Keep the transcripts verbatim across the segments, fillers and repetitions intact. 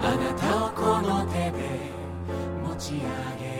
あなたをこの手で持ち上げる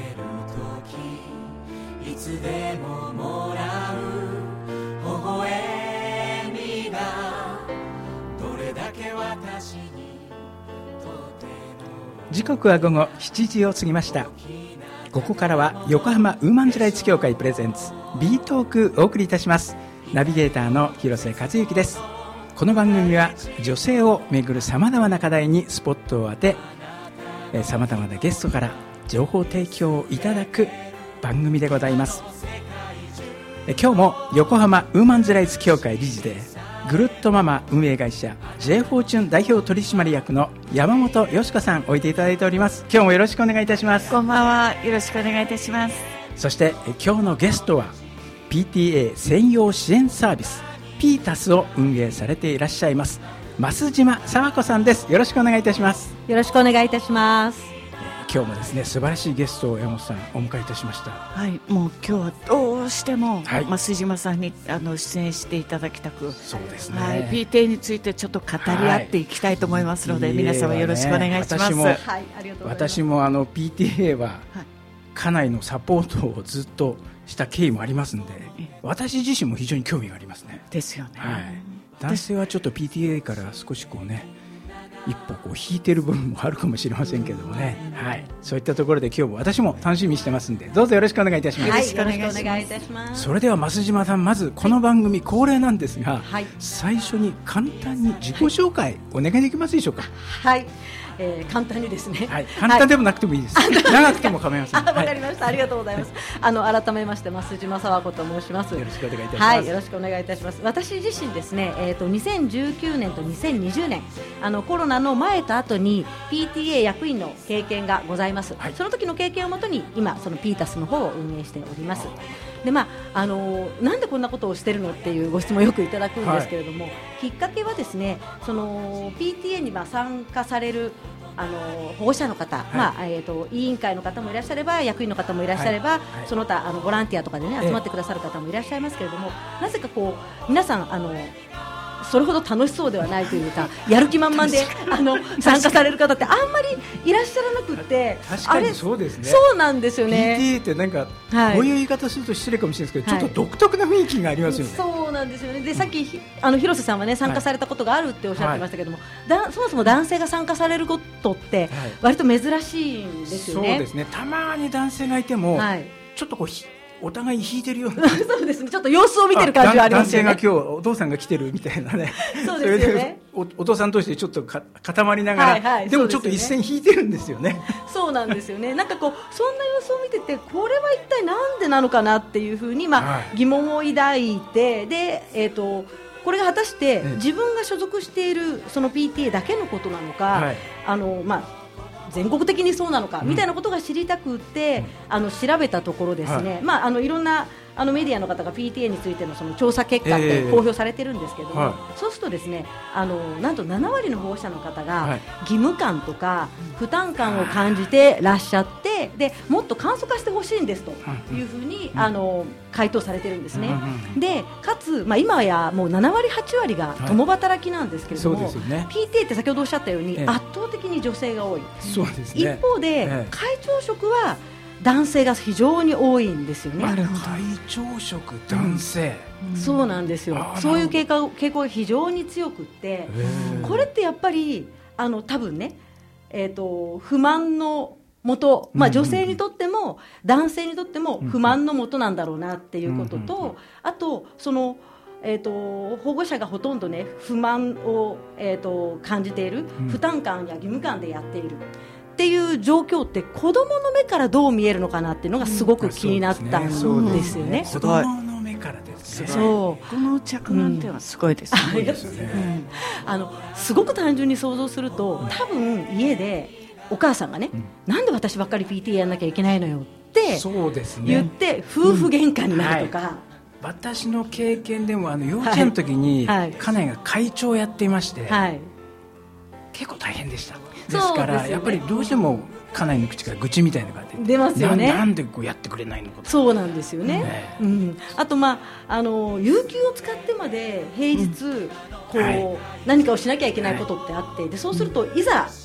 とき、いつでももらう微笑みがどれだけ私にとっても。 時刻は午後しちじを過ぎました。ここからは横浜ウーマンズライツ協会プレゼンツ B トークお送りいたします。ナビゲーターの広瀬和之です。この番組は女性をめぐるさまざまな課題にスポットを当て、さまざまなゲストから情報提供をいただく番組でございます。今日も横浜ウーマンズライツ協会理事でぐるっとママ運営会社 J フォーチュン代表取締役の山本よし子さんおいていただいております。今日もよろしくお願いいたします。 こんばんは、よろしくお願いいたします。 そして今日のゲストは ピーティーエー 専用支援サービスピータスを運営されていらっしゃいます増島佐和子さんです。よろしくお願いいたします。 よろしくお願いいたします。 今日もですね、素晴らしいゲストを山本さんお迎えいたしました。 はい、もう今日はどうしても、 はい、 増島さんにあの出演していただきたく、 そうですね、 はい、ピーティーエー についてちょっと語り合っていきたいと思いますので、はい、皆様よろしくお願いします。 私も、 はい、ありがとうございます。 私もあの ピーティーエー は家内のサポートをずっとした経緯もありますので、私自身も非常に興味がありますね。 ですよね、 はい、男性はちょっと ピーティーエー から少しこうね一歩こう引いてる部分もあるかもしれませんけどもね、はい、そういったところで今日も私も楽しみにしてますんで、どうぞよろしくお願いいたします。 はい、よろしくお願いいたします。 それでは増島さん、まずこの番組恒例なんですが、 はい、 最初に簡単に自己紹介お願いできますでしょうか。 はい、えー、簡単にですね、 はい、簡単でもなくてもいいです、はい、長くても構いません。 わかりました、はい、ありがとうございます。あの改めまして増島佐和子と申します。 よろしくお願いいたします。 はい、よろしくお願いいたします。私自身ですね、えー、とにせんじゅうきゅうねんとにせんにじゅうねん、あのコロナの前と後に ピーティーエー 役員の経験がございます、はい、その時の経験をもとに今そのピータスの方を運営しております。で、まああのー、なんでこんなことをしてるのっていうご質問をよくいただくんですけれども、はい、きっかけはですね、その ピーティーエー にまあ参加されるあの保護者の方、はい、まあえー、と委員会の方もいらっしゃれば役員の方もいらっしゃれば、はいはい、その他あのボランティアとかで、ね、集まってくださる方もいらっしゃいますけれども、なぜかこう皆さんあのそれほど楽しそうではないというか、やる気満々であの参加される方ってあんまりいらっしゃらなくて、 確かにそうですね。 そうなんですよね。 ピーティーエー ってなんか、はい、こういう言い方すると失礼かもしれないですけど、はい、ちょっと独特な雰囲気がありますよね。 そうなんですよね。で、さっきあの広瀬さんはね参加されたことがあるっておっしゃってましたけども、はい、だそもそも男性が参加されることって割と珍しいんですよね。 そうですね。たまに男性がいても、はい、ちょっとこうお互い引いてるようなそうですね、ちょっと様子を見てる感じはありますよね。 男性が今日お父さんが来てるみたいなねそうですよね。 それで お, お父さんとしてちょっとか固まりながら、はいはい、でもちょっと一線引いてるんですよね。 そうなんですよね。なんかこうそんな様子を見てて、これは一体なんでなのかなっていうふうに、まあはい、疑問を抱いて、で、えーとこれが果たして自分が所属しているその ピーティーエー だけのことなのか、はい、あのまあ全国的にそうなのか、うん、みたいなことが知りたくて、うん、あの調べたところですね、はい、まあ、あのいろんなあのメディアの方が ピーティーエー について の, その調査結果って公表されてるんですけども、えーはい、そうするとですね、あのなんとななわりの保護者の方が義務感とか負担感を感じてらっしゃって、でもっと簡素化してほしいんですというふうに、うん、あの回答されてるんですね、うん、でかつ、まあ、今やもうななわりはちわりが共働きなんですけれども、はい、ね、ピーティーエー って先ほどおっしゃったように、えー、圧倒的に女性が多い。 そうですね。 一方で、えー、会長職は男性が非常に多いんですよね。 会長職男性、 うん、そうなんですよ。そういう傾向、傾向が非常に強くって、これってやっぱりあの多分ね、えーと、不満の元、まあ、女性にとっても男性にとっても不満の元なんだろうなっていうことと、あとそのえー、と保護者がほとんど、ね、不満を、えー、と感じている、うん、負担感や義務感でやっているっていう状況って子どもの目からどう見えるのかなっていうのがすごく気になったんですよね。うん、そうですね。 子どもの目からですね。 そうこの着眼点はすごいですね。 うん、ですね。うん、あのすごく単純に想像すると、多分家でお母さんがね、うん、なんで私ばっかり ピーティーエー やんなきゃいけないのよって言って夫婦喧嘩になるとか、うん、はい、 私の経験でもあの幼稚園の時に、はいはい、家内が会長をやっていまして、はい、結構大変でした。ですから、ね、やっぱりどうしても家内の口から愚痴みたいなのが出ますよね。 な, なんでこうやってくれないのか。 そうなんですよね、ね、うん、あと、まあ、あの有給を使ってまで平日、うん、こう、はい、何かをしなきゃいけないことってあって、でそうするといざ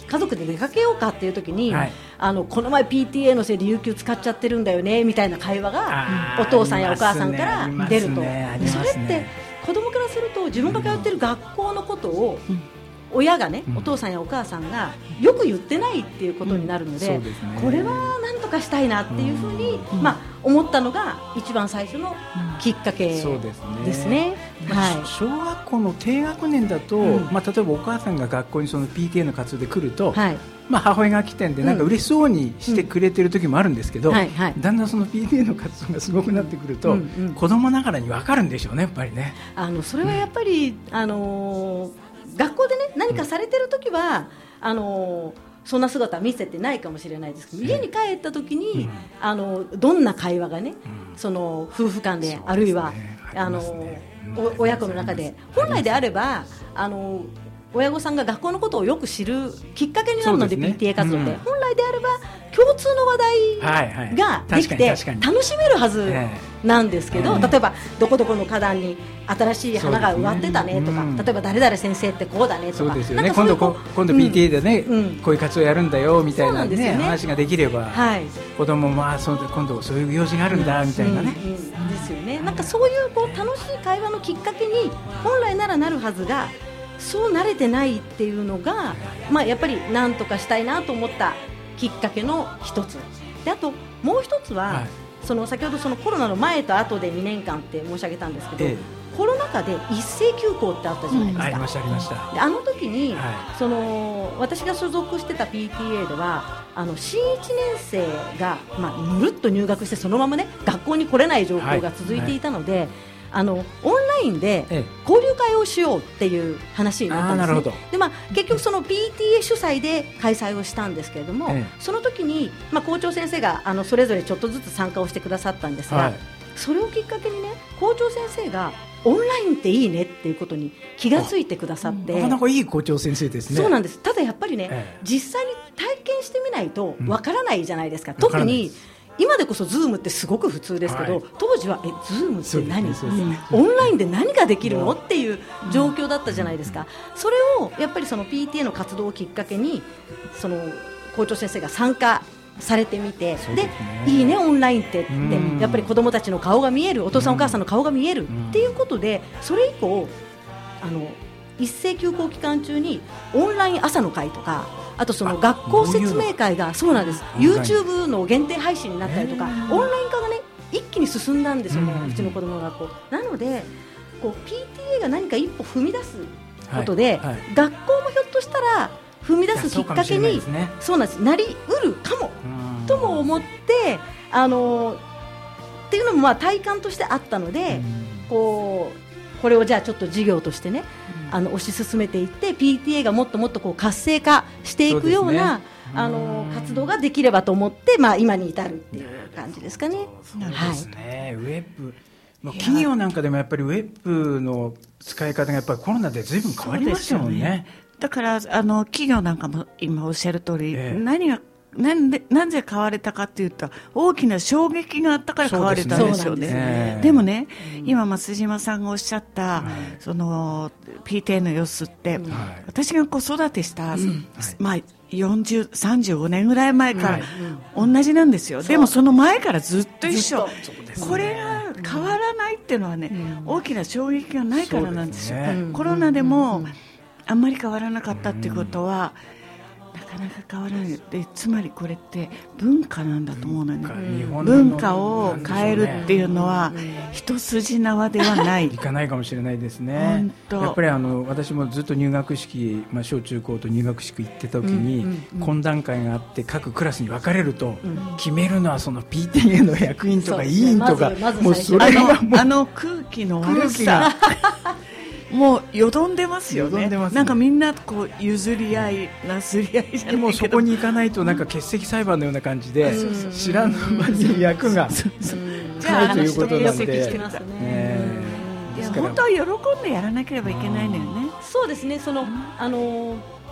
家族で出かけようかっていう時に、 はい、 あのこの前 ピーティーエー のせいで有給使っちゃってるんだよねみたいな会話がお父さんやお母さんから出ると、ねね、それって子供からすると自分が通ってる学校のことを、うん、親がね、うん、お父さんやお母さんがよく言ってないっていうことになるので、うんでね、これは何とかしたいなっていうふうに、うんまあ、思ったのが一番最初のきっかけですね。うん、ですね、 はい、小学校の低学年だと、うんまあ、例えばお母さんが学校にその ピーティーエー の活動で来ると、はいまあ、母親が来てんでなんか嬉しそうにしてくれてる時もあるんですけど、うんはいはい、だんだんその ピーティーエー の活動がすごくなってくると、うんうん、子供ながらに分かるんでしょうねやっぱりね。 あのそれはやっぱり、うん、あのー、学校でね何かされてる時は、うん、あのーそんな姿は見せてないかもしれないですけど、家に帰った時に、うん、あのどんな会話がね、うん、その夫婦間で、ね、あるいはあ、あの、ね、親子の中で本来であればあの親御さんが学校のことをよく知るきっかけになるので、ね、ピーティーエー 活動って、うん、本来であれば共通の話題ができて楽しめるはずなんですけど、はいはい、例えばどこどこの花壇に新しい花が植わってたねとか、ねうん、例えば誰々先生ってこうだねとか、 そうですよね、今度今度 ピーティーエー でね、うん、こういう活動やるんだよみたいな、ねね、話ができれば、はい、子供もあそう今度そういう用事があるんだみたいなね、うんうんうん、 ですよね。なんかそういうこう楽しい会話のきっかけに本来ならなるはずがそう慣れてないっていうのが、まあ、やっぱり何とかしたいなと思ったきっかけの一つで、あともう一つは、はい、その先ほどそのコロナの前と後でにねんかんって申し上げたんですけど、ええ、コロナ禍で一斉休校ってあったじゃないですか、うん、 ありましたありました。 であの時に、 はい、 その私が所属してた ピーティーエー ではあの新いちねん生が、まあ、ぬるっと入学してそのまま、ね、学校に来れない状況が続いていたので、はいはい、あのオンラインで交流会をしようっていう話になったんですね。ええで、まあ、結局その ピーティーエー 主催で開催をしたんですけれども、ええ、その時に、まあ、校長先生があのそれぞれちょっとずつ参加をしてくださったんですが、はい、それをきっかけにね校長先生がオンラインっていいねっていうことに気がついてくださって、 なかなかいい校長先生ですね。 そうなんです。ただやっぱりね、ええ、実際に体験してみないとわからないじゃないですか、うん、特に今でこそズームってすごく普通ですけど、はい、当時はえズームって何、ね、オンラインで何ができるのっていう状況だったじゃないですか。それをやっぱりその ピーティーエー の活動をきっかけにその校長先生が参加されてみて、で、ね、いいねオンラインってってやっぱり子どもたちの顔が見える、お父さんお母さんの顔が見えるっていうことで、それ以降あの一斉休校期間中にオンライン朝の会とか、あとその学校説明会がそうなんです YouTube の限定配信になったりとか、オンライン化がね一気に進んだんですよね、うちの子どもの学校なので、こう ピーティーエー が何か一歩踏み出すことで、はいはい、学校もひょっとしたら踏み出すきっかけに そう、ね、そうなんですなりうるかもとも思って、あのっていうのもまあ体感としてあったので、こうこれをじゃあちょっと事業としてね、あの推し進めていって ピーティーエー がもっともっとこう活性化していくような、ね、あの活動ができればと思って、まあ、今に至るっていう感じですかね。 そうですね、はい、ウェブもう企業なんかでもやっぱりウェブの使い方がやっぱりコロナで随分変わりましたもんね。 だからあの企業なんかも今おっしゃる通り、ええ、何がなんで、なぜ変われたかっていうと大きな衝撃があったから変われたんですよね。 で, ねでもね、うん、今増島さんがおっしゃった、はい、その ピーティーエー の様子って、はい、私が子育てした、うん、まあ、よんじゅう、さんじゅうごねんぐらい前から同じなんですよ、はい、でもその前からずっと一緒、これが変わらないっていうのはね、うん、大きな衝撃がないからなんですよ、ね、コロナでもあんまり変わらなかったっていうことは、なかなか変わらないで、つまりこれって文化なんだと思うのね。文化、文化を変えるっていうのは一筋縄ではないいかないかもしれないですね。やっぱりあの私もずっと入学式、まあ、小中高と入学式行ってた時に、うんうんうん、懇談会があって各クラスに分かれると、うん、決めるのはその ピーティーエー の役員とか委員とか、 もうそれがもうあの空気の悪さもうよどんでますよ ね, よどんでますね。なんかみんなこう譲り合いなすり合いじゃないけど、でもそこに行かないとなんか欠席裁判のような感じで、うん、知らぬ間に役が変わるということなので、 本当は喜んでやらなければいけないのよね。 そうですね、その、あの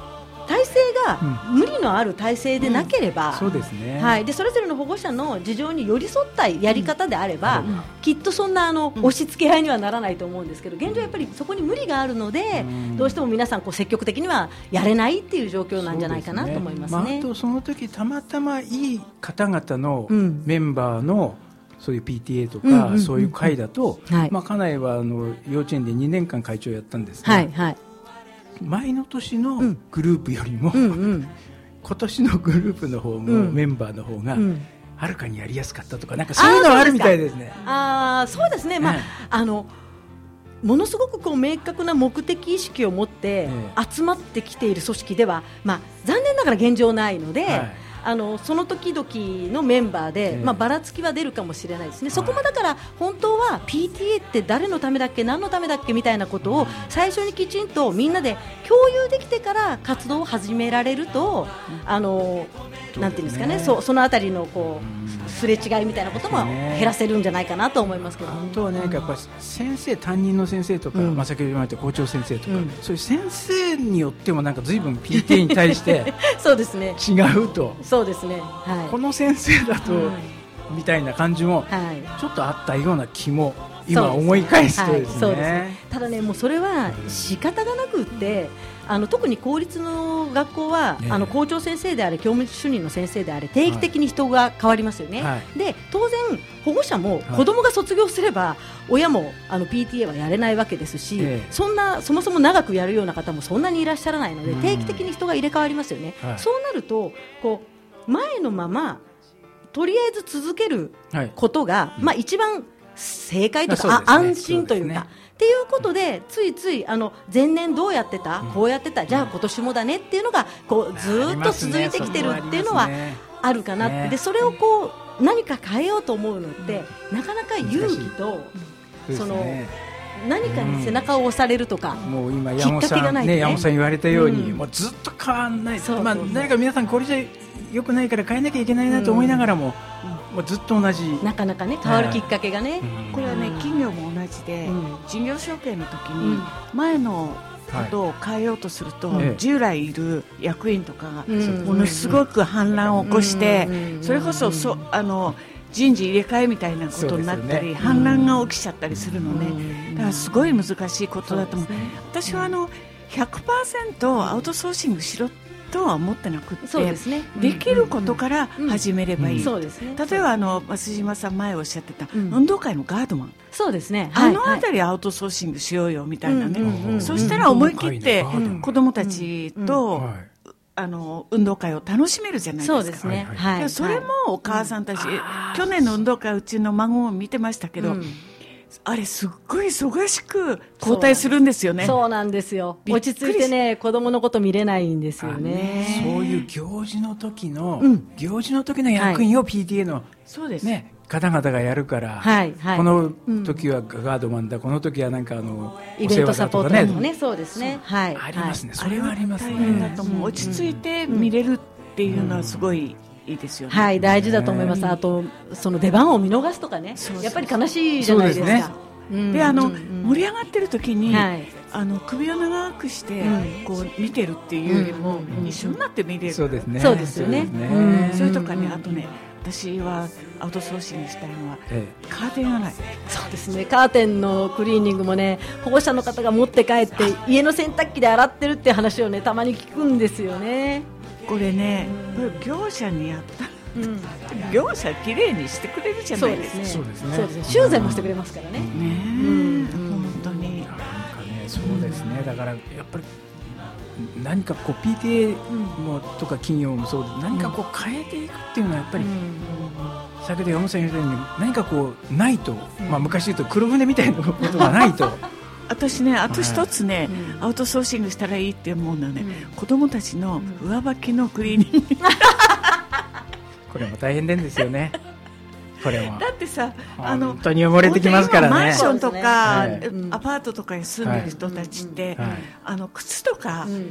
体制が無理のある体制でなければ、 うん、そうですね、 はい、でそれぞれの保護者の事情に寄り添ったやり方であれば、うん、きっとそんなあの、うん、押し付け合いにはならないと思うんですけど、現状やっぱりそこに無理があるので、うん、どうしても皆さんこう積極的にはやれないっていう状況なんじゃないかなと思いますね。 まあ、あとその時たまたまいい方々のメンバーの、うん、そういう ピーティーエー とか、うんうんうん、そういう会だと、はい、まあ、家内はあの幼稚園でにねんかん会長をやったんですが、はいはい、前の年のグループよりも、うんうんうん、今年のグループの方のメンバーの方が、うん、はるかにやりやすかったとか、なんかそういうのはあるみたいですね。 あ、そうですね、まあ、はい、あのものすごくこう明確な目的意識を持って集まってきている組織では、まあ、残念ながら現状ないので、はい、あのその時々のメンバーで、えーまあ、ばらつきは出るかもしれないですね、はい、そこもだから本当は ピーティーエー って誰のためだっけ何のためだっけみたいなことを最初にきちんとみんなで共有できてから活動を始められると、あのなんていうんですかね、そ, そのあたりのこうすれ違いみたいなことも減らせるんじゃないかなと思いますけど、ね、 本当はね、やっぱ先生、担任の先生とか、うんまあ、先ほど言われた校長先生とか、うん、そういう先生によってもなんか随分 ピーティーエー に対してそうですね、 違うと、 そうですね、はい、 この先生だと、はい、みたいな感じもちょっとあったような気も今思い返すとですね、そうですね、 ただね、もうそれは仕方がなくって、あの特に公立の学校は、ね、あの校長先生であれ教務主任の先生であれ定期的に人が変わりますよね、はい、で当然保護者も子供が卒業すれば、はい、親もあの ピーティーエー はやれないわけですし、ええ、そんなそもそも長くやるような方もそんなにいらっしゃらないので、定期的に人が入れ替わりますよね、はい、そうなるとこう前のままとりあえず続けることが、はい、まあ、一番正解とか、まあね、安心というかっていうことで、ついついあの前年どうやってた、こうやってた、じゃあ今年もだねっていうのがこうずっと続いてきてるっていうのはあるかなって、でそれをこう何か変えようと思うのってなかなか勇気とその何かに背中を押されるとか、 うん、もう今山本さん、ね、山本さん言われたように、うん、もうずっと変わらない、まあ、何か皆さんこれじゃ良くないから変えなきゃいけないなと思いながらも、うん、もうずっと同じ、 なかなかね変わるきっかけがね、 うん、これはね企業も同じで、うん、事業承継の時に前のことを変えようとすると、はい、従来いる役員とかがものすごく反乱を起こして、うん、それこそ、そあの人事入れ替えみたいなことになったり、ね、反乱が起きちゃったりするので、うん、だからすごい難しいことだと思う。私はあの ひゃくパーセント アウトソーシングしろとは思ってなくて、そうですね、できることから始めればいい、うんうん、例えばあの増島さん前おっしゃってた、うん、運動会のガードマン、 そうですね、 あのあたりアウトソーシングしようよみたいなね、うんうん、そしたら思い切って子どもたちと、うんうんうん、あの運動会を楽しめるじゃないですか。 そうですね、はい、 それもお母さんたち、うん、去年の運動会うちの孫も見てましたけど、うん、あれすっごい忙しく交代するんですよね。 そうなんですよ、落ち着いてね子供のこと見れないんですよね。 そういう行事の時の、うん、行事の時の役員を ピーティーエー の、はい、そうですね、方々がやるから、はいはい、この時はガードマンだ、うん、この時はなんかあのイベントサポートとかね、そうですね、はい、 ありますね、それはありますね。 大変だと思う、落ち着いて見れるっていうのはすごいいいですよね、 はい、大事だと思います。あとその出番を見逃すとかね、そうそうそう、やっぱり悲しいじゃないですか。そうですね、 うん、であの、うん、盛り上がってる時に、はい、あの首を長くして、うん、こう見てるっていうよりも、うん、一緒になって見れる、 そうですね、 そうですよね、 それとかね、あとね、私はアウトソーシングしたいのは、ええ、カーテン洗い。 そうですね、カーテンのクリーニングもね、保護者の方が持って帰って家の洗濯機で洗ってるって話をねたまに聞くんですよね。 これね、これ業者にやったうん、業者きれいにしてくれるじゃないですか。 そうですね、そうですね、修繕もしてくれますからね、 うん、ね、うん、本当になんかね、そうですね、だからやっぱり何かこう ピーティーエー もとか企業もそうで、何かこう変えていくっていうのはやっぱり、うん、先ほど山本さん言ったように何かこうないと、まあ、昔言うと黒船みたいなことがないと私ね、あと一つね、はい、アウトソーシングしたらいいって思うのはね、うん、子供たちの上履きのクリーニングこれも大変なんですよね。これはだってさ、 あの本当に汚れてきますからね。 マンションとか、はい、アパートとかに住んでる人たちって、はい、あの靴とか、うん、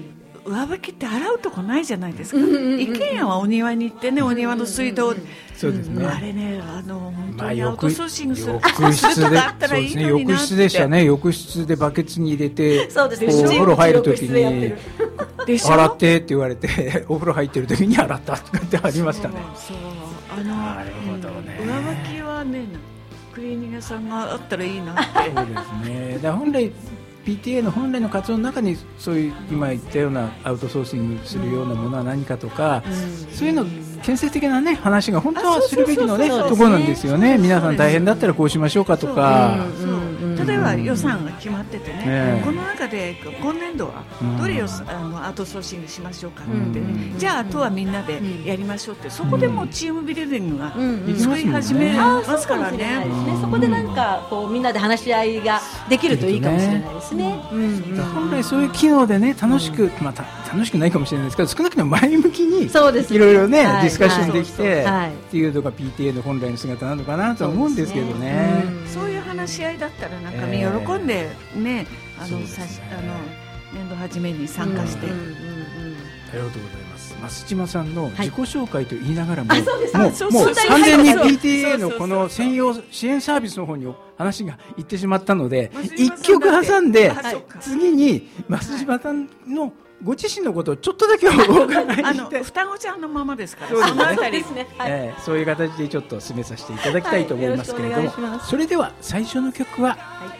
上履きって洗うとこないじゃないですか、うんうんうんうん、一軒家はお庭に行ってね、お庭の水道、うんうんうん、 そうですね、 あれね、あの本当にアウトソーシングする、 まあ、浴室でそうですね、浴室でしたね、浴室でバケツに入れて、 そうですね、 お風呂入るときに洗ってって言われてお風呂入ってるときに洗ったってありましたね。 そうそう、あのなるほどね、 上履きはね、クリーニング屋さんがあったらいいなってそうですね、だから本来 ピーティーエー の本来の活動の中にそういう今言ったようなアウトソーシングするようなものは何かとか、うん、そういうの建設的な、ね、話が本当はするべきの、ね、ところなんですよね。皆さん大変だったらこうしましょうかとか、 例えば予算が決まっててね、ね、この中で今年度はどれを、うん、あのアウトソーシングしましょうかって、ね、うん、じゃああとはみんなでやりましょうって、そこでもチームビルディングが作り始めますからね。 そこでなんかこうみんなで話し合いができるといいかもしれないですね。うんうん、 本来そういう機能でね、楽しく、まあ、楽しくないかもしれないですけど、少なくとも前向きにいろいろね、はい、ディスカッションできて、はい、っていうのが ピーティーエー の本来の姿なのかなと思うんですけどね。 そういう話し合いだったらなんかみんな喜んでね、えー、あの、ね、あの年度初めに参加して、うんうんうんうん、 ありがとうございます。増島さんの自己紹介と言いながらも、 はい、 もう、もう完全に ピーティーエー のこの専用支援サービスの方に話がいってしまったので、一曲挟んで次に増島さんのご自身のことをちょっとだけお伺いして、 あの双子ちゃんのままですから、 そうですね、そうですね、はい、えー、そういう形でちょっと進めさせていただきたいと思いますけれども、はい、それでは最初の曲は、はい、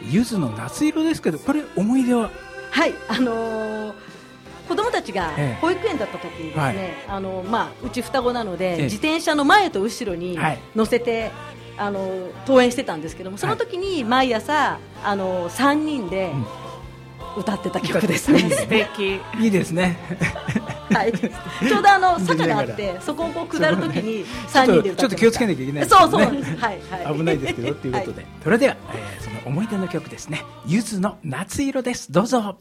ゆずの夏色ですけど、これ思い出は？ はい、あのー子供たちが保育園だった時にですね、ええ、あのまあ、うち双子なので、ええ、自転車の前と後ろに乗せて、はい、あの登園してたんですけども、その時に毎朝あのさんにんで歌ってた曲ですね。 素敵、 いいですね。 はい、ちょうどあの坂があってそこをこう下る時にさんにんで歌ってました。 ちょっと気をつけなきゃいけないですね。 そうそう、はいはい、 危ないですけどということで、はい、それでは、えー、その思い出の曲ですね、ゆずの夏色です。どうぞ。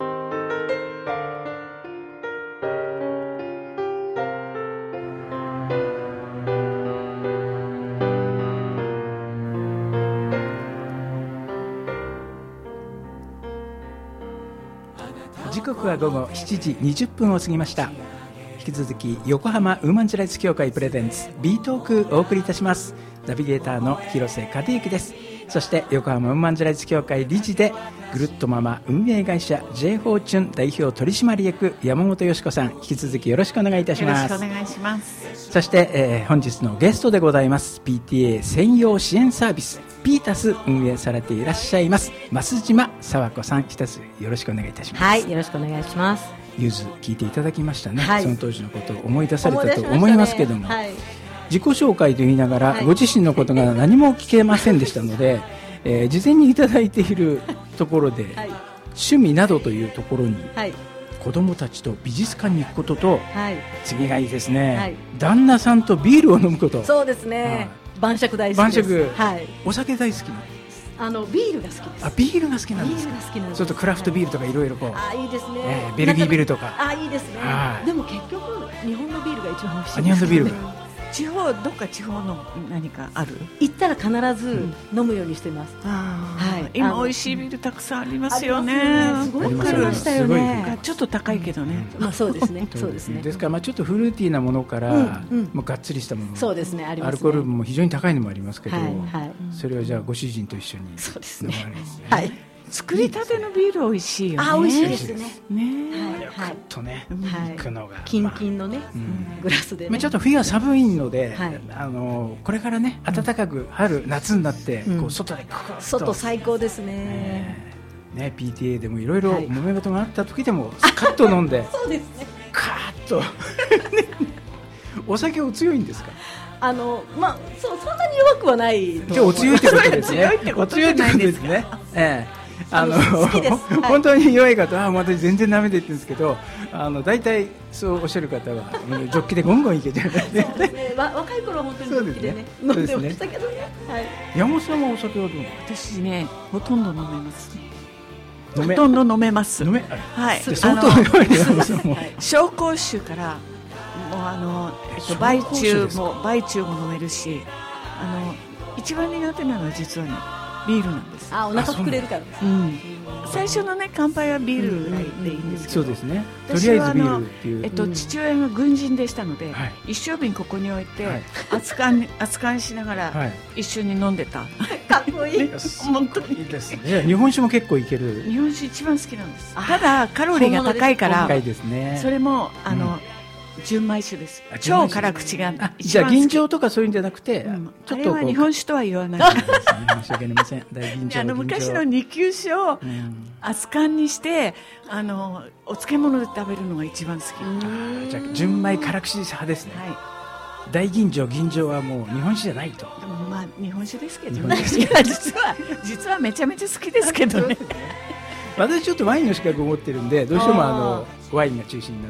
時刻は午後しちじにじゅっぷんを過ぎました。引き続き横浜ウーマンズライツ協会プレゼンツ B トークお送りいたします。ナビゲーターの広瀬和之です。そして横浜ウーマンズライツ協会理事でぐるっとママ運営会社 J フォーチュン代表取締役山本よし子さん、引き続きよろしくお願いいたします。 よろしくお願いします。 そして、えー、本日のゲストでございます。 ピーティーエー 専用支援サービスピータス運営されていらっしゃいます増島佐和子さん、一つよろしくお願いいたします。 はい、よろしくお願いします。 ゆず聞いていただきましたね、はい、その当時のことを思い出されたと思いますけども、ね、はい、自己紹介と言いながら、はい、ご自身のことが何も聞けませんでしたので、えー、事前にいただいているところで、はい、趣味などというところに、はい、子供たちと美術館に行くことと、はい、次がいいですね、はい、旦那さんとビールを飲むこと。 そうですね、晩酌大好きです。 晩酌、はい、お酒大好きなの？ あのビールが好きです。 あ、ビールが好きなんですか？ ビールが好きなんです。 ちょっとクラフトビールとかいろいろこう、 あ、いいですね、 えー、ベルギービールとか、 あ、いいですね。でも結局日本のビールが一番美味しいです、ね。 日本のビールが地方、どっか地方の何かある？ 行ったら必ず飲むようにしてます、うん、あ、 はい、今美味しいビールたくさんありますよね。 すごい来ましたよね。 ちょっと高いけどね、 うん、まあ、そうですねそうですね。 ですから、まあ、ちょっとフルーティーなものから、うんうん、もうがっつりしたもの、 そうですね、ありますね。 アルコール分も非常に高いのもありますけど、はいはい、 それをじゃあご主人と一緒に飲まれるんですね。 そうですね、はい、 作りたてのビール美味しいよね。 あ、美味しいですね。 ね、はい、とね、はい、行くのがキンキンのね、うん、グラスでね。 ちょっと冬は寒いので、はい、あのこれからね、暖かく春夏になって、うん、こう外でククッと、 外最高ですね。 ねね、ピーティーエー でもいろいろ揉め事があった時でもスカッと飲んで、 そうですね、 カーッとお酒お強いんですか？ あの、まあ、そう、そんなに弱くはない。 じゃあお強いってことですね。お強いってことですね。ええ、あの本当に弱い方は私全然ダメで言ってるんですけど、あの大体そうおっしゃる方はジョッキでゴンゴンいけちゃう。そうですね、若い頃は本当にジョッキでね飲んでましたけどね。はい。 山本さんはお酒はどう？ 私ね、ほとんど飲めます。ほとんど飲めます。 飲め、 はい。 相当弱い山本さんも。 紹興酒からもうあのえっと梅中も梅中も飲めるし、あの一番苦手なのは実はね、ビールなんです。 あ、お腹膨れるからです。うん。 最初のね乾杯はビールぐらいでいいんですけど、 そうですね、とりあえずビールっていう、 えっと、父親が軍人でしたので、はい、一升瓶ここに置いて、はい、熱燗熱燗しながら一緒に飲んでた、はい、 かっこいい本当にいいですね。日本酒も結構いける。 日本酒一番好きなんです。ただカロリーが高いから高いですね。 それもあの、うん純米酒です。超辛口が一番好き。 じゃあ吟醸とかそういうんじゃなくて、うん、 ちょっとあれは日本酒とは言わない。 申し訳ありません。大吟醸。 あの昔の二級酒を熱燗にして、あのお漬物で食べるのが一番好き。 あじゃあ純米辛口派ですね。はい、大吟醸吟醸はもう日本酒じゃないと。 でもまあ日本酒ですけどね。いや実は実はめちゃめちゃ好きですけどね。 私ちょっとワインの資格を持ってるんで、どうしてもあのワインが中心になって、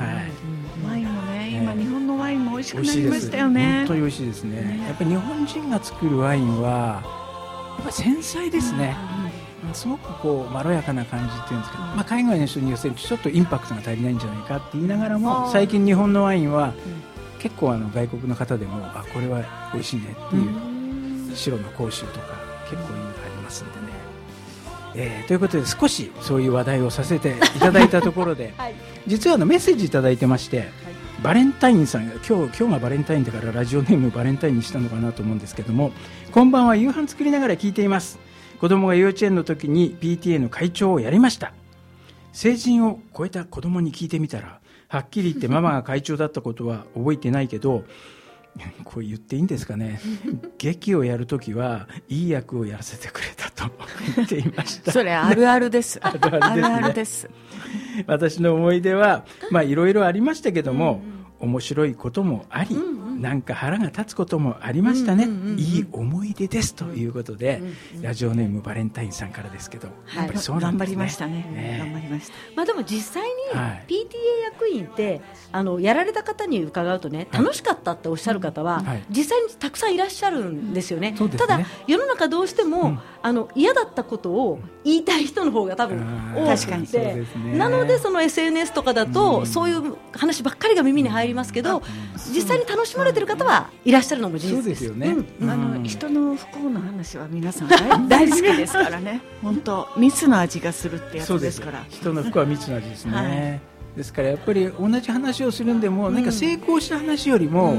はい。 今日本のワインも美味しくなりましたよね。 本当に美味しいですね。ねやっぱり日本人が作るワインはやっぱ繊細ですね。うん、すごくこうまろやかな感じっていうんですけど、まあ、海外の人に寄せるとちょっとインパクトが足りないんじゃないかって言いながらも、最近日本のワインは結構あの外国の方でもあこれは美味しいねっていう白の甲州とか結構いいのがありますんでね。えー、ということで少しそういう話題をさせていただいたところで、はい、実はあのメッセージいただいてまして、はい、バレンタインさんが今日、今日がバレンタインだからラジオネームバレンタインにしたのかなと思うんですけども、こんばんは、夕飯作りながら聞いています。子供が幼稚園の時に ピーティーエー の会長をやりました。成人を超えた子供に聞いてみたら、はっきり言ってママが会長だったことは覚えてないけどこう言っていいんですかね劇をやるときはいい役をやらせてくれたと言っていましたそれあるあるですあるあるです、ね、あるあるです私の思い出はまあいろいろありましたけども、うんうん、面白いこともあり、うんうん、なんか腹が立つこともありましたね、うんうんうんうん、いい思い出ですということで、うんうん、ラジオネームバレンタインさんからですけど、 はい、やっぱりそうなんですね。頑張りましたね、ね、頑張りました。 まあ、でも実際に ピーティーエー 役員って、はい、あのやられた方に伺うとね、楽しかったっておっしゃる方は、はい、実際にたくさんいらっしゃるんですよね、うん、ただ世の中どうしても、うん、あの嫌だったことを言いたい人の方が多分多くて、ね、なのでその エスエヌエス とかだと、うん、そういう話ばっかりが耳に入りますけど、うん、実際に楽しまれてる方はいらっしゃるのも事実です。 そうですよね、 うん、あの人の不幸の話は皆さん 大, 大好きですからね本当蜜の味がするってやつですから。 人の不幸は蜜の味ですね、はい、ですからやっぱり同じ話をするんでも、うん、なんか成功した話よりも、うん、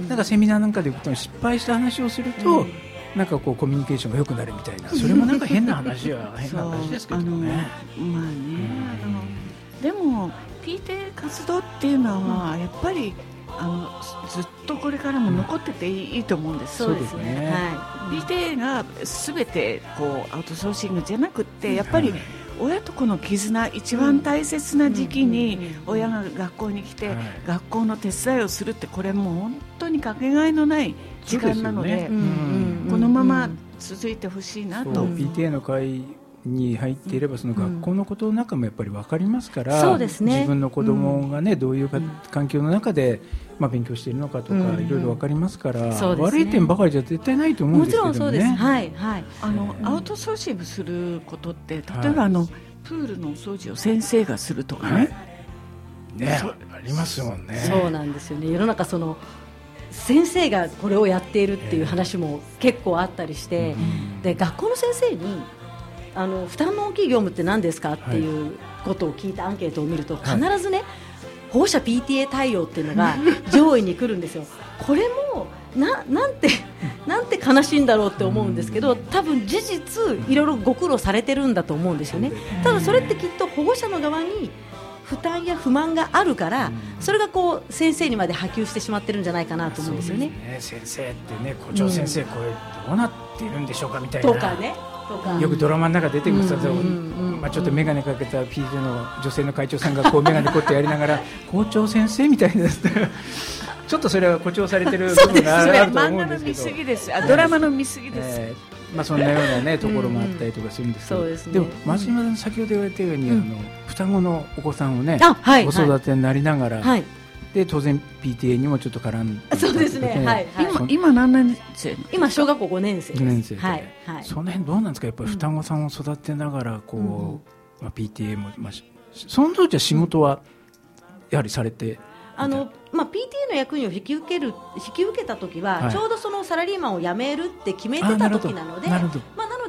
なんかセミナーなんかで行くと失敗した話をすると、うん、なんかこうコミュニケーションが良くなるみたいな、それもなんか変な話は変な話ですけどね。 まあね、あのでも ピーティーエー 活動っていうのはやっぱりあのずっとこれからも残ってていい、うん、いいと思うんです。 そうですね、 はい、ピーティーエー が全てこうアウトソーシングじゃなくってやっぱり親と子の絆、一番大切な時期に親が学校に来て、うん、学校の手伝いをするってこれもう本当にかけがえのない時間なの で, で、ねうんうん、このまま続いてほしいなと。 ピーティーエー の会に入っていればその学校のことの中もやっぱり分かりますから、 そうですね、 自分の子供がね、うん、どういうか、うん、環境の中で、まあ、勉強しているのかとか、うん、いろいろ分かりますから、うん、悪い点ばかりじゃ絶対ないと思うんですけどね。 もちろんそうです、はいはい、 あのアウトソーシングすることって例えばあの、はい、プールのお掃除を先生がするとかね、はい、 ねありますもんね。 そうなんですよね。世の中その先生がこれをやっているっていう話も結構あったりして、えー、で学校の先生にあの負担の大きい業務って何ですかっていうことを聞いたアンケートを見ると、必ずね、はい、保護者 ピーティーエー 対応っていうのが上位に来るんですよ。これも な, なんてなんて悲しいんだろうって思うんですけど、多分事実いろいろご苦労されてるんだと思うんですよね。ただそれってきっと保護者の側に負担や不満があるから、それがこう先生にまで波及してしまってるんじゃないかなと思うんですよね。 そうですね、先生ってね、校長先生、これどうなっているんでしょうかみたいなとかね、 よくドラマの中出てくる、まあ、ちょっと眼鏡かけた ピーティーエー の女性の会長さんがこう眼鏡こってやりながら校長先生みたいですちょっとそれは誇張されてる部分があると思うんですけど、 漫画の見過ぎです、あドラマの見過ぎです、 えーまあ、そんなような、ね、ところもあったりとかするんですけど、うん、で, ね、でも松島さん先ほど言われたように、うん、あの双子のお子さんをね、はい、子育てになりながら、はい、で当然 ピーティーエー にもちょっと絡んで、 そうですね、はい、 今, 今何年生？ 今小学校ごねん生です。 ごねん生で、 はいはい、 その辺どうなんですか。やっぱり双子さんを育てながらこう、うんまあ、ピーティーエー も、まあ、その当時は仕事はやはりされて、 あのまあ、ピーティーエー の役員を引き受ける引き受けた時は、はい、ちょうどそのサラリーマンを辞めるって決めてた時なので、まあ、なの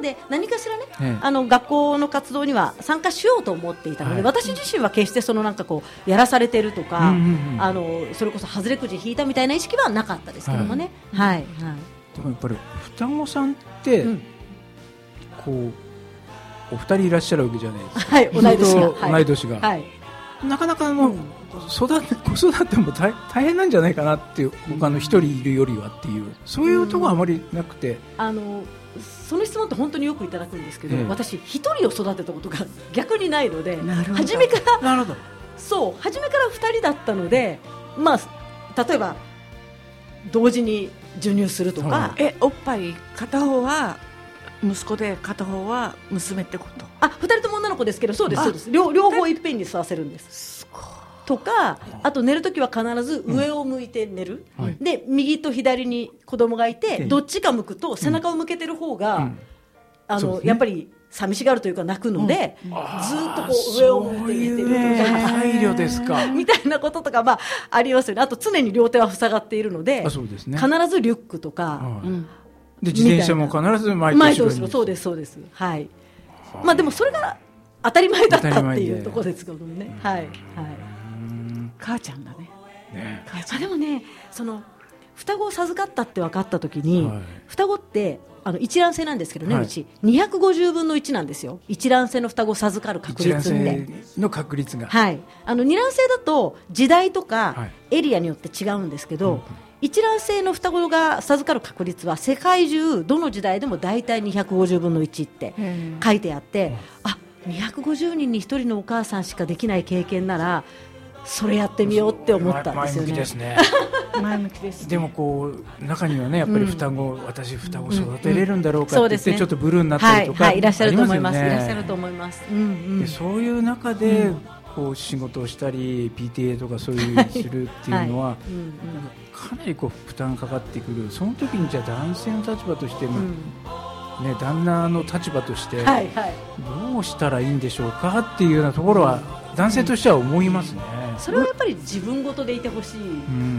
ので何かしらね、 ええ、 あの学校の活動には参加しようと思っていたので、はい、私自身は決してそのなんかこうやらされてるとか、うんうんうん、あのそれこそ外れくじ引いたみたいな意識はなかったですけどもね、はいはいはい、 でもやっぱり双子さんって、うん、こうお二人いらっしゃるわけじゃないですか、 はい、同い年が、 はい、同い年が、はい、なかなかあの、うん、育て子育ても 大, 大変なんじゃないかなっていう、他の一人いるよりはっていう、そういうところはあまりなくて、うん、 あのその質問って本当によくいただくんですけど、ええ、私一人を育てたことが逆にないので、初めからなるほど、 そう初めから二人だったので、まあ、例えば同時に授乳するとか、 はい、えおっぱい片方は息子で片方は娘ってこと？ あ、ふたりとも女の子ですけど、そうですそうです、両, 両方いっぺんに吸わせるんです。すごい。とか、あと寝るときは必ず上を向いて寝る、うん、で右と左に子供がいて、うん、どっちか向くと背中を向けてる方が、うん、あの、ね、やっぱり寂しがるというか泣くので、うん、ずっとこう上を向いて寝てるとか、 配慮ですかみたいなこととか、まあ、ありますよね。あと常に両手は塞がっているので、 あ、そうですね、 必ずリュックとか、 はい、うん、で自転車も必ず前と後ろに、 そうですそうです、はい、まあ、でもそれが当たり前だったっていうところですけどね、はいはい、 母ちゃんだ ね, ね母ちゃん。あ、でもね、その双子を授かったって分かった時に、はい、双子ってあの一卵性なんですけどね、はい、うちにひゃくごじゅうぶんのいちなんですよ、一卵性の双子を授かる確率って。 一卵性の確率が、 はい、あの二卵性だと時代とかエリアによって違うんですけど、はい、一卵性の双子が授かる確率は世界中どの時代でも大体にひゃくごじゅうぶんのいちって書いてあって、あ、にひゃくごじゅうにんにひとりのお母さんしかできない経験ならそれやってみようって思ったんですよね。 前向きですね前向きです、ね、 でもこう中にはね、やっぱり双子、うん、私双子育てれるんだろうかって言って、うんうん、ちょっとブルーになったりとか、 はいはい、いらっしゃると思います、いらっしゃると思います、うんうん、 でそういう中で、うん、こう仕事をしたり ピーティーエー とかそういうするっていうのは、はいうんうん、かなりこう負担かかってくる。その時にじゃあ男性の立場としても、うんね、旦那の立場としてどうしたらいいんでしょうかっていうようなところは男性としては思いますね、 うん、それはやっぱり自分ごとでいてほしい、うん、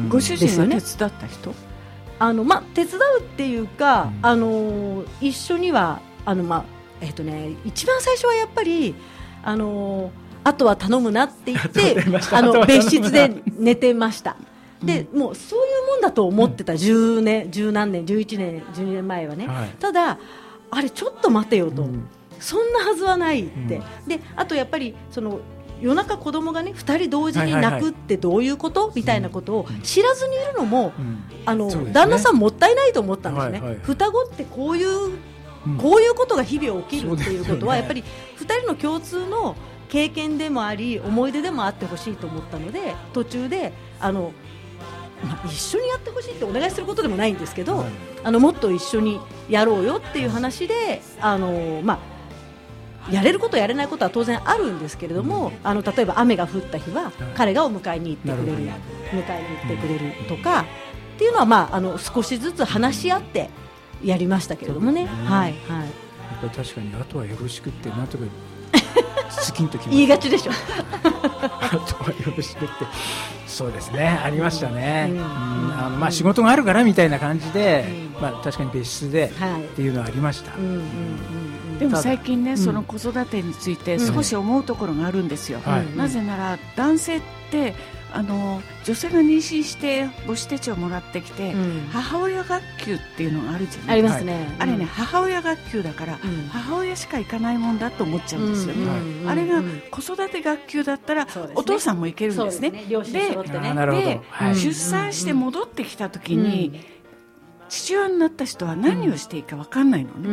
ご主人は手伝った人？ あの、まあ、手伝うっていうか、うん、あの一緒にはあの、まあえーとね、一番最初はやっぱりあのあとは頼むなって言ってあの別室で寝てましたで、もうそういうもんだと思ってた、うん、じゅうねん、じゅう何年、じゅういちねん、じゅうにねんまえはね、はい、ただあれちょっと待てよと、うん、そんなはずはないって、うん、であとやっぱりその夜中子供がねふたり同時に泣くってどういうこと、はいはいはい、みたいなことを知らずにいるのも、うん、あの、ね、旦那さんもったいないと思ったんですね、はいはい、双子ってこういう、うん、こういうことが日々起きるっていうことは、ね、やっぱりふたりの共通の経験でもあり思い出でもあってほしいと思ったので、途中であのまあ、一緒にやってほしいってお願いすることでもないんですけど、はい、あのもっと一緒にやろうよっていう話で、あの、まあ、やれることやれないことは当然あるんですけれども、うん、あの例えば雨が降った日は彼がお迎えに行ってくれる、迎えに行ってくれるとか、うん、っていうのは、まあ、あの少しずつ話し合ってやりましたけれどもね、はいはい、やっぱり確かにあとはよろしくってなんとか好きんとき言いがちでしょあとはよろしくってそうですね、ありましたね、うんうん、あのまあ、仕事があるからみたいな感じで、うん、まあ、確かに別室で、はい、っていうのはありました、うんうんうんうん、でも最近ね、その子育てについて少し思うところがあるんですよ、はい、なぜなら男性ってあの女性が妊娠して母子手帳もらってきて、うん、母親学級っていうのがあるじゃないですか。ありますね、はい、あれね、母親学級だから、うん、母親しか行かないもんだと思っちゃうんですよね、うん、あれが子育て学級だったら、ね、お父さんも行けるんですね。で、 両親揃ってね、 で、はい、出産して戻ってきた時に、うん、父親になった人は何をしていいか分かんないのね、うん、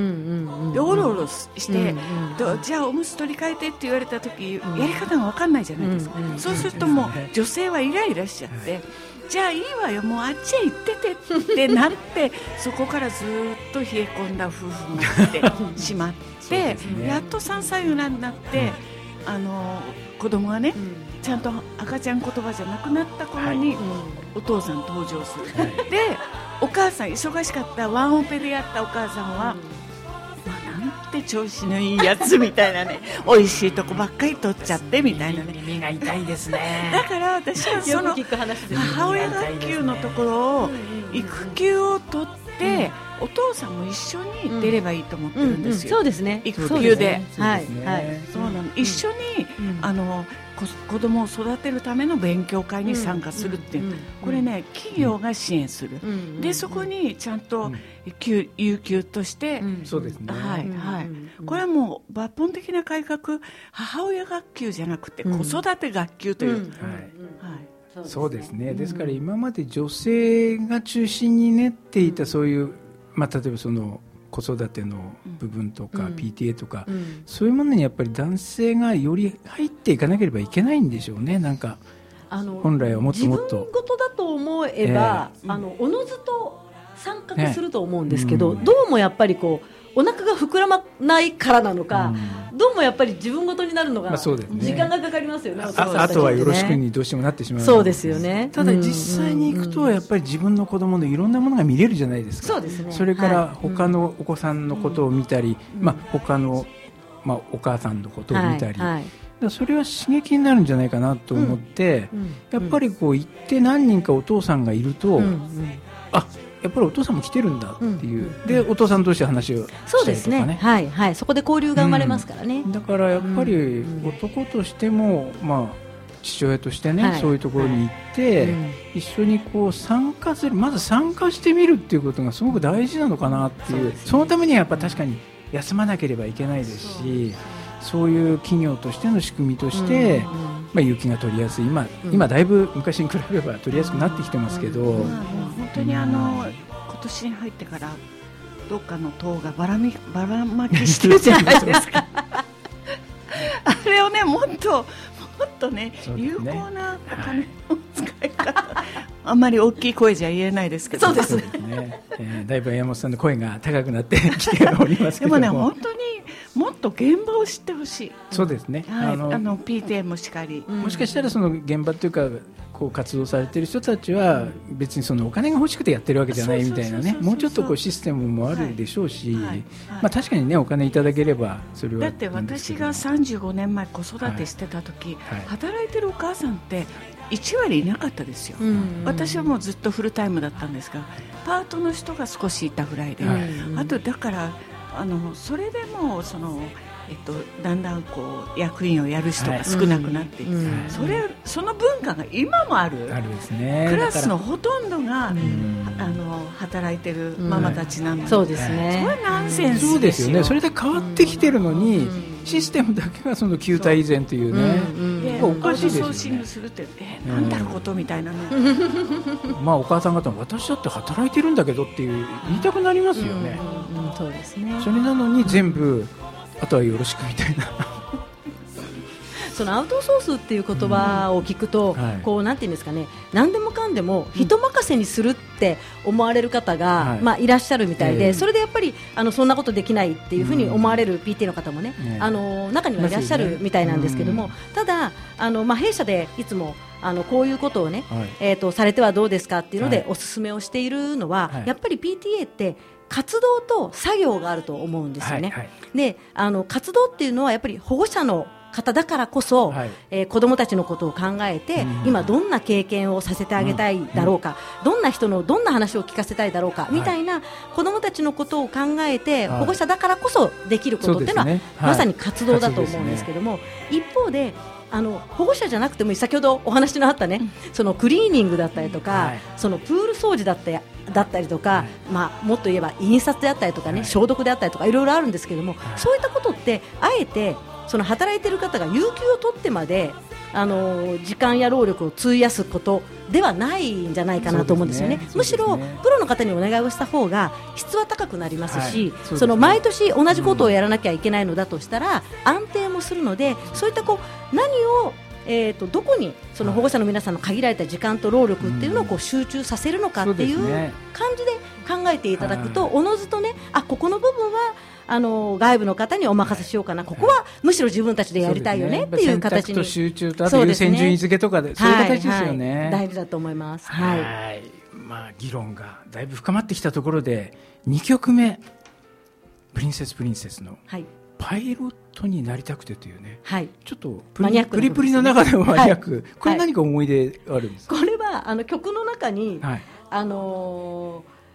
でおろおろして、うん、じゃあおむつ取り替えてって言われた時、うん、やり方が分かんないじゃないですか、うん、そうするともう女性はイライラしちゃって、じゃあいいわよ、もうあっちへ行っててってなってそこからずっと冷え込んだ夫婦になってしまってね、やっとさんさいぐらいになって、うん、あの子供がね、うん、ちゃんと赤ちゃん言葉じゃなくなった頃に、はい、お父さん登場する、はい、でお母さん忙しかったワンオペでやったお母さんは、うん、まあ、なんて調子のいいやつみたいなね美味しいとこばっかり取っちゃってみたいなね、 耳が痛いですね。 だから私はその母親学級のところを育休を取って、うん、お父さんも一緒に出ればいいと思ってるんですよ、 うんうんうん、そうですね、 育休で、 はいはい、 そうなの、一緒に、うん、あの子供を育てるための勉強会に参加するっていう、うんうん、これね企業が支援する、うん、でそこにちゃんと、うん、有給として、 うん、そうですね、 はいはい、これはもう抜本的な改革、母親学級じゃなくて子育て学級という、うん、はい、 はい、そうですね。ですから今まで女性が中心に練っていたそういう、まあ、例えばその子育ての部分とか ピーティーエー とか、うん、そういうものにやっぱり男性がより入っていかなければいけないんでしょうね。なんかあの本来はもっともっと自分事だと思えば、えー、あのおのずと参画すると思うんですけど、ね、うん、どうもやっぱりこうお腹が膨らまないからなのか、うん、どうもやっぱり自分ごとになるのが時間がかかりますよね、まあ、 あ, あとはよろしくにどうしてもなってしまう。 そうですよね。 ただ実際に行くとやっぱり自分の子供のいろんなものが見れるじゃないですか。 そうですね。 それから他のお子さんのことを見たり、うん、まあ、他の、まあ、お母さんのことを見たり、はいはい、それは刺激になるんじゃないかなと思って、うんうん、やっぱりこう行って何人かお父さんがいると、うんうん、あ、やっぱりお父さんも来てるんだっていう、うん、でお父さん同士で話をしたりとかね。 そうですね、はいはい、そこで交流が生まれますからね、 うん、だからやっぱり男としても、まあ、父親としてね、はい、そういうところに行って、はい、一緒にこう参加する、まず参加してみるっていうことがすごく大事なのかなっていう、 そ, そのためにはやっぱ確かに休まなければいけないですし、そういう企業としての仕組みとして、うん、まあ、有給が取りやすい、 今, 今だいぶ昔に比べれば取りやすくなってきてますけど、うんうん、 本当にあの今年に入ってからどっかの党がばらみばらまきしてるじゃないですかあれをねもっともっと ね, ね有効なお金の使い方、はい、あんまり大きい声じゃ言えないですけど、 そうですね、 えー、だいぶ山本さんの声が高くなってきておりますけどもでもね本当にもっと現場を知ってほしい。 そうですね、 はい、あのあの ピーティーエー もしかり、 うん、もしかしたらその現場というかこう活動されている人たちは別にそのお金が欲しくてやってるわけじゃないみたいなね、もうちょっとこうシステムもあるでしょうし、はいはいはい、まあ、確かにねお金いただければそれは。 だって私がさんじゅうごねんまえ子育てしてた時、はいはい、働いてるお母さんっていちわりいなかったですよ、うんうん、私はもうずっとフルタイムだったんですがパートの人が少しいたぐらいで、はい、あとだからあのそれでもそのえっと、だんだんこう役員をやる人が少なくなっていく、はい、うん、それその文化が今もある、 あるですね、 クラスのほとんどが、うん、あの働いてるママたちなので、うん、 そうですね、 それはナンセンスですよ。 そうですよね、それで変わってきてるのに、うん、システムだけがその旧態依然というね、 うんうん、おかしいですよね。アウトソーシングするってえなんだろうことみたいなね、 うん、まあお母さん方も私だって働いてるんだけどっていう言いたくなりますよね、 うんうんうん、そうですね。 それなのに全部あとはよろしくみたいなそのアウトソースっていう言葉を聞くと、うん、はい、こうなんていうんですかね、何でもかんでも人任せにするって思われる方が、はい、まあ、いらっしゃるみたいで、えー、それでやっぱりあのそんなことできないっていうふうに思われる ピーティーエー の方もね、うん、あの中にはいらっしゃるみたいなんですけども、ね、うん、ただあの、まあ、弊社でいつもあのこういうことをね、はい、えーと、されてはどうですかっていうのでお勧めをしているのは、はい、やっぱり ピーティーエー って活動と作業があると思うんですよね、はいはい、であの活動っていうのはやっぱり保護者の方だからこそ、はい、えー、子どもたちのことを考えて、うん、今どんな経験をさせてあげたいだろうか、うん、どんな人のどんな話を聞かせたいだろうか、はい、みたいな子どもたちのことを考えて、はい、保護者だからこそできることっていうのは、ね、はい、まさに活動だと思うんですけども、はい、一方であの保護者じゃなくても先ほどお話のあったね、うん、そのクリーニングだったりとか、はい、そのプール掃除だったりだったりとか、はい、まあ、もっと言えば印刷であったりとかね、はい、消毒であったりとかいろいろあるんですけども、はい、そういったことってあえてその働いている方が有給を取ってまであの時間や労力を費やすことではないんじゃないかなと思うんですよね。そうですね。むしろプロの方にお願いをした方が質は高くなりますし、はい、 そ, その毎年同じことをやらなきゃいけないのだとしたら、うん、安定もするので、そういったこう何をえー、とどこにその保護者の皆さんの限られた時間と労力っていうのをこう集中させるのかっていう感じで考えていただくと、おのずとね、あ、ここの部分はあの外部の方にお任せしようかな、ここはむしろ自分たちでやりたいよねっていう形に、 選択と集中とあと優先順位付けとかで、そういう形ですよね、 はいはい、大事だと思います。はい、はい、 まあ、議論がだいぶ深まってきたところでにきょくめプリンセスプリンセスの、はい、パイロットになりたくてというね、はい、ちょっとプリ、プリプリの中でもマニアック、はい、これ何か思い出あるんですか？ これはあの曲の中に、はい、あのー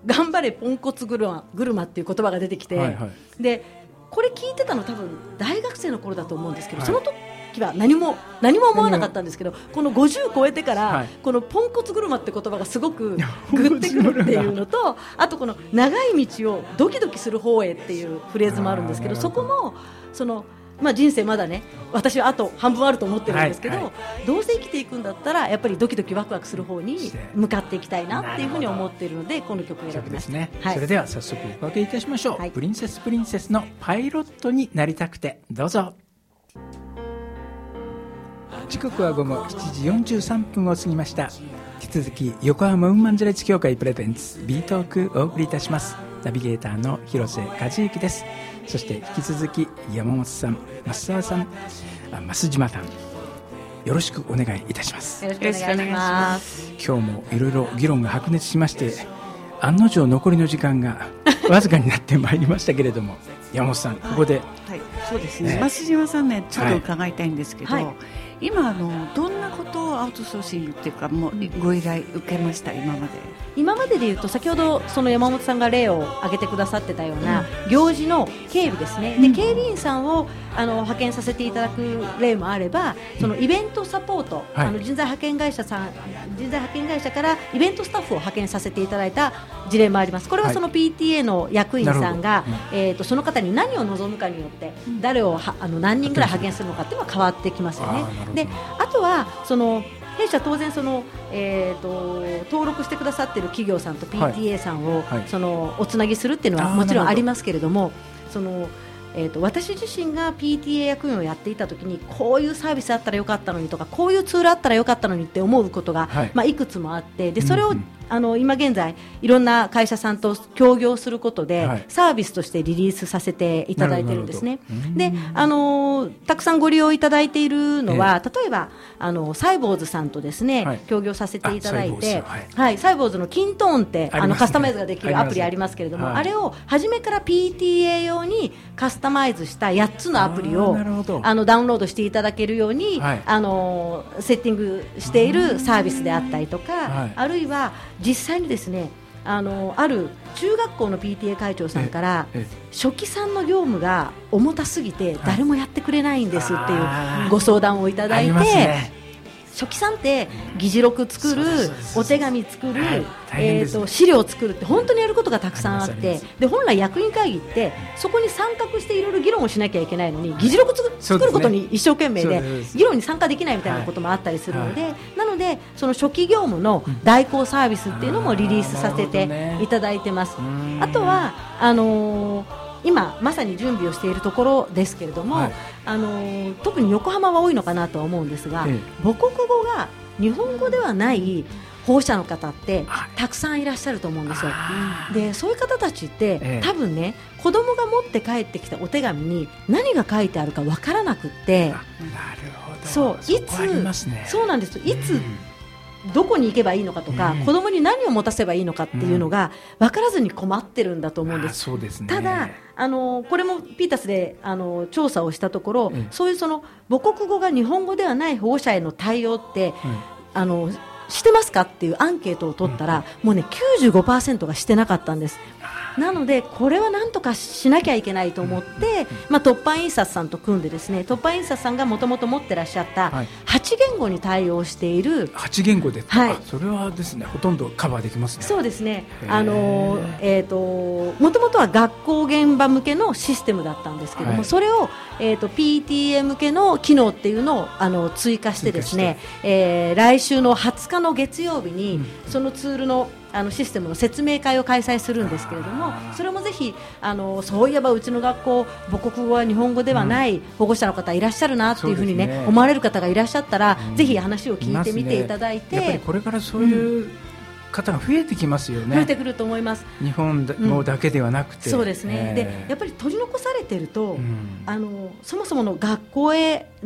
頑張れポンコツ車車っていう言葉が出てきて、はいはい、でこれ聞いてたの多分大学生の頃だと思うんですけど、はい、その時は何も何も思わなかったんですけど、このごじゅう超えてから、はい、このポンコツ車って言葉がすごくグってくるっていうのと、あとこの長い道をドキドキする方へっていうフレーズもあるんですけど、そこもそのまあ、人生まだね、私はあと半分あると思ってるんですけど、はいはい、どうせ生きていくんだったらやっぱりドキドキワクワクする方に向かっていきたいなっていうふうに思っているので、この曲を選びました。ね、はい、 それでは早速おかけいたしましょう、はい、プリンセスプリンセスのパイロットになりたくて、どうぞ。時刻は午後しちじよんじゅうさんぷんを過ぎました。引き続き横浜ウンマンズレッツ協会プレゼンツビートークお送りいたします。ナビゲーターの広瀬和之です。そして引き続き山本さん、増沢さん、増島さん、よろしくお願いいたします。 よろしくお願いします。 今日もいろいろ議論が白熱しまして、案の定残りの時間がわずかになってまいりましたけれども、山本さん、ここで、 はいはい、そうですね、増島さんね、ちょっと伺いたいんですけど、はいはい、今あのどんなことをアウトソーシングっていうか、もうご依頼受けました？今まで今まででいうと、先ほどその山本さんが例を挙げてくださってたような行事の警備ですね、で警備員さんをあの派遣させていただく例もあれば、そのイベントサポート、はい、あの人材派遣会社さん人材派遣会社からイベントスタッフを派遣させていただいた事例もあります。これはその ピーティーエー の役員さんが、うん、えー、とその方に何を望むかによって誰をはあの何人ぐらい派遣するのかっていうのは変わってきますよね。あ, であとはその弊社当然その、えー、と登録してくださっている企業さんと ピーティーエー さんを、はいはい、そのおつなぎするっていうのはもちろんありますけれども、そのえー、と私自身が ピーティーエー 役員をやっていたときに、こういうサービスあったらよかったのにとか、こういうツールあったらよかったのにって思うことが、はい、まあ、いくつもあって、でそれを、うんうん、あの今現在いろんな会社さんと協業することで、はい、サービスとしてリリースさせていただいているんですね。で、あのたくさんご利用いただいているのは、えー、例えばあのサイボーズさんとですね、はい、協業させていただいて、はいはい、サイボーズのキントーンって あ, あのカスタマイズができるアプリありますけれども、 あ, あれを初めから ピーティーエー 用にカスタマイズしたやっつのアプリを あ, あのダウンロードしていただけるように、はい、あのセッティングしているサービスであったりとか、はい、あるいは実際にですね、あのある中学校の ピーティーエー 会長さんから、書記さんの業務が重たすぎて誰もやってくれないんですっていうご相談をいただいて、書記さんって議事録作る、お手紙作る、はい、えーと資料作るって本当にやることがたくさんあって、で本来役員会議ってそこに参画していろいろ議論をしなきゃいけないのに、議事録作ることに一生懸命で議論に参加できないみたいなこともあったりするので、はいはい、なのでその初期業務の代行サービスっていうのもリリースさせていただいてます。あとはあのー今まさに準備をしているところですけれども、はい、あのー、特に横浜は多いのかなとは思うんですが、ええ、母国語が日本語ではない保護者の方ってたくさんいらっしゃると思うんですよ。でそういう方たちって、ええ、多分ね、子供が持って帰ってきたお手紙に何が書いてあるかわからなくって、 なるほど、 そういつ、ね、そうなんですよ、いつ、うん、どこに行けばいいのかとか、うん、子供に何を持たせばいいのかっていうのが分からずに困ってるんだと思うんです。 そうですね、 ただあのこれもピータスであの調査をしたところ、うん、そういうその母国語が日本語ではない保護者への対応って、うん、あのしてますかっていうアンケートを取ったら、うん、もうね きゅうじゅうごパーセント がしてなかったんです。なのでこれはなんとかしなきゃいけないと思って、まあ、突版印刷さんと組んでですね、突版印刷さんがもともと持ってらっしゃったはち言語に対応している、 はち言語で、はい、それはですね、ほとんどカバーできますね。 そうですね、あの、えーと、もともとは学校現場向けのシステムだったんですけども、はい、それを、えーと、ピーティーエー 向けの機能っていうのをあの追加してですね、えー、来週のはつかの月曜日に、うん、そのツールのあのシステムの説明会を開催するんですけれども、それもぜひあのそういえばうちの学校母国語は日本語ではない保護者の方いらっしゃるなっていうふうに、ね、ね、思われる方がいらっしゃったら、うん、ぜひ話を聞いてみていただいて、 ね、やっぱりこれからそういう方が増えてきますよね。 増えてくると思います。 日本語だけではなくて、 うん、そうですね、えー、でやっぱり取り残されていると、うん、あのそもそもの学校への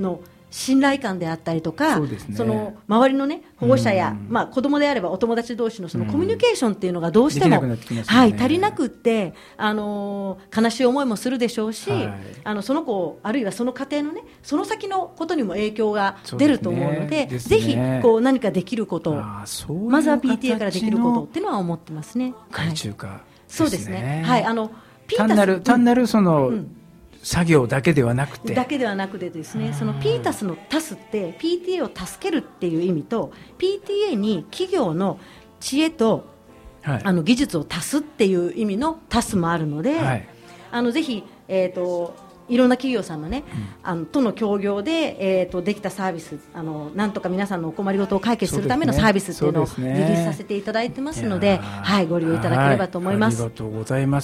信頼感であったりとか、 そうですね、 その周りの、ね、保護者や、まあ、子供であればお友達同士のそのコミュニケーションっていうのがどうしても、ね、はい、足りなくって、あのー、悲しい思いもするでしょうし、はい、あのその子あるいはその家庭の、ね、その先のことにも影響が出ると思うの で, で、ね、ぜひこう何かできることを、まずは ピーティーエー からできることっていうのは思ってますね。 外注化ですね。 そうですね、はい、あのピータス単なる、単なるその、うん、作業だけではなくてだけではなくてですね、そのピータスのタスって ピーティーエー を助けるっていう意味と ピーティーエー に企業の知恵と、はい、あの技術を足すっていう意味のタスもあるので、はい、あのぜひ、えーと、いろんな企業さんのね、うん、あのとの協業で、えーと、できたサービス、あのなんとか皆さんのお困りごとを解決するためのサービスっていうのをリリースさせていただいてますので、はい、ご利用いただければと思います。 はい、ありがとうございます。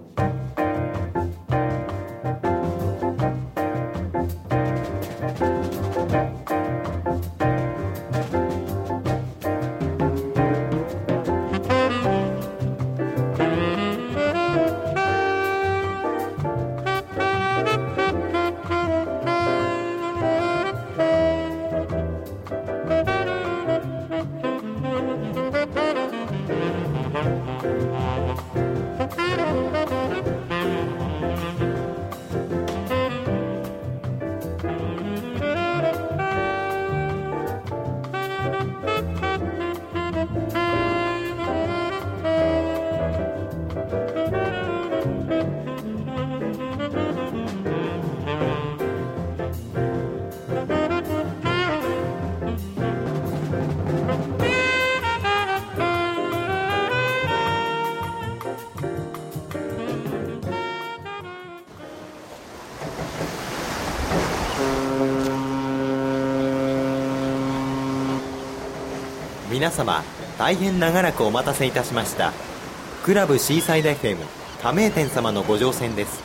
皆様大変長らくお待たせいたしました。クラブシーサイド エフエム 加盟店様のご乗船です。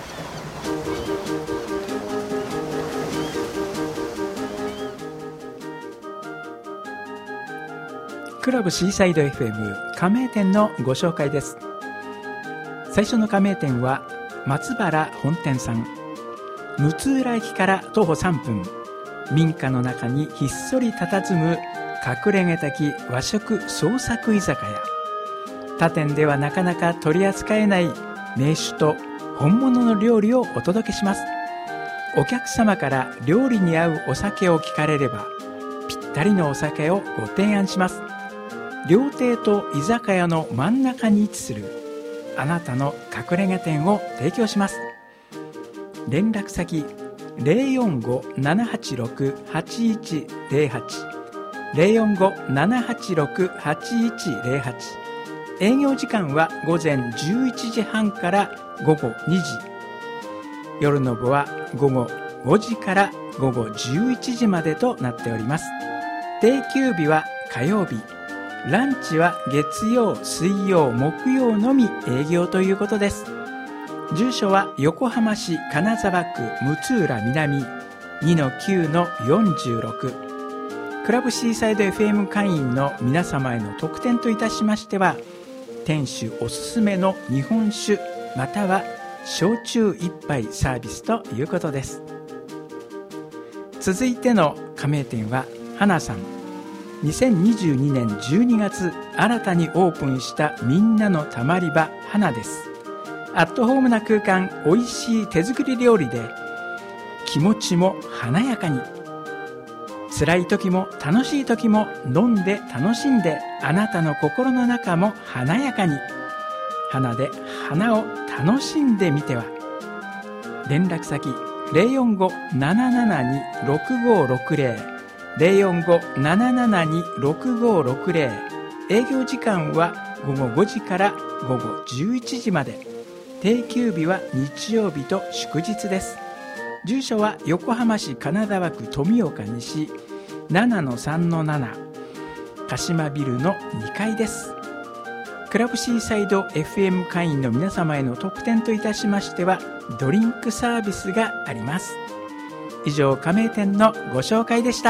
クラブシーサイド エフエム 加盟店のご紹介です。最初の加盟店は松原本店さん。六浦駅から徒歩さんぷん、民家の中にひっそり佇む隠れ家的和食創作居酒屋。他店ではなかなか取り扱えない名酒と本物の料理をお届けします。お客様から料理に合うお酒を聞かれればぴったりのお酒をご提案します。料亭と居酒屋の真ん中に位置するあなたの隠れ家店を提供します。連絡先 ゼロよんご ななはちろく はちいちゼロはち ゼロよんご ななはちろく はちいちゼロはち。営業時間は午前じゅういちじはんから午後にじ、夜の部は午後ごじから午後じゅういちじまでとなっております。定休日は火曜日、ランチは月曜、水曜、木曜のみ営業ということです。住所は横浜市金沢区六浦南 にのきゅうのよんじゅうろく。クラブシーサイド エフエム 会員の皆様への特典といたしましては、店主おすすめの日本酒または焼酎一杯サービスということです。続いての加盟店は花さん。にせんにじゅうにねんじゅうにがつ新たにオープンしたみんなのたまり場花です。アットホームな空間、おいしい手作り料理で気持ちも華やかに、辛い時も楽しい時も飲んで楽しんで、あなたの心の中も華やかに。花で花を楽しんでみては。連絡先 ゼロよんご ななななに ろくごろくゼロ ゼロよんご ななななに ろくごろくゼロ。営業時間は午後ごじから午後じゅういちじまで。定休日は日曜日と祝日です。住所は横浜市金沢区富岡西 ななのさんのなな、鹿島ビルのにかいです。クラブシーサイド エフエム 会員の皆様への特典といたしましては、ドリンクサービスがあります。以上、加盟店のご紹介でした。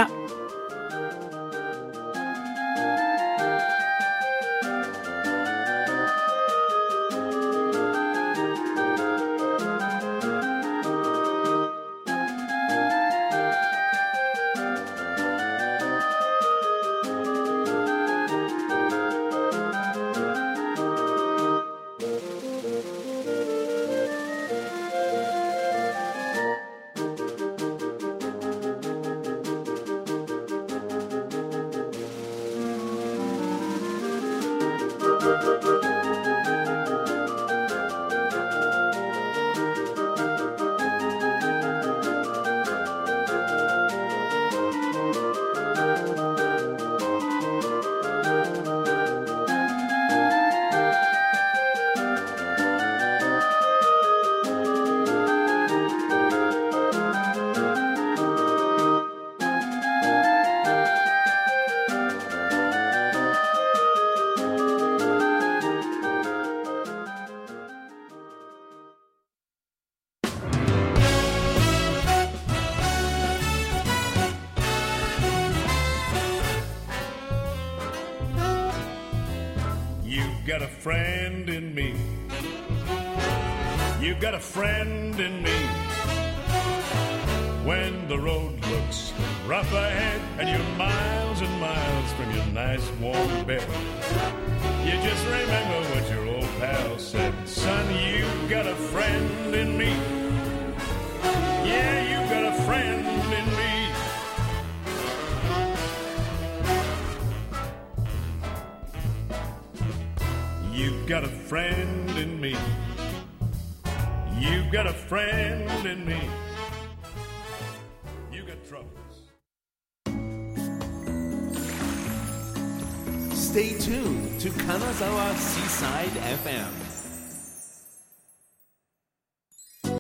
Got a friend in me. You got a friend in me. When the road looks rough ahead and you're miles and miles from your nice warm bed, you just remember what your old pal said. Son, you got a friend in me. Yeah, you got a friend in me. You've got a friend in me. You've got a friend in me. You got troubles. Stay tuned to Kanazawa Seaside エフエム.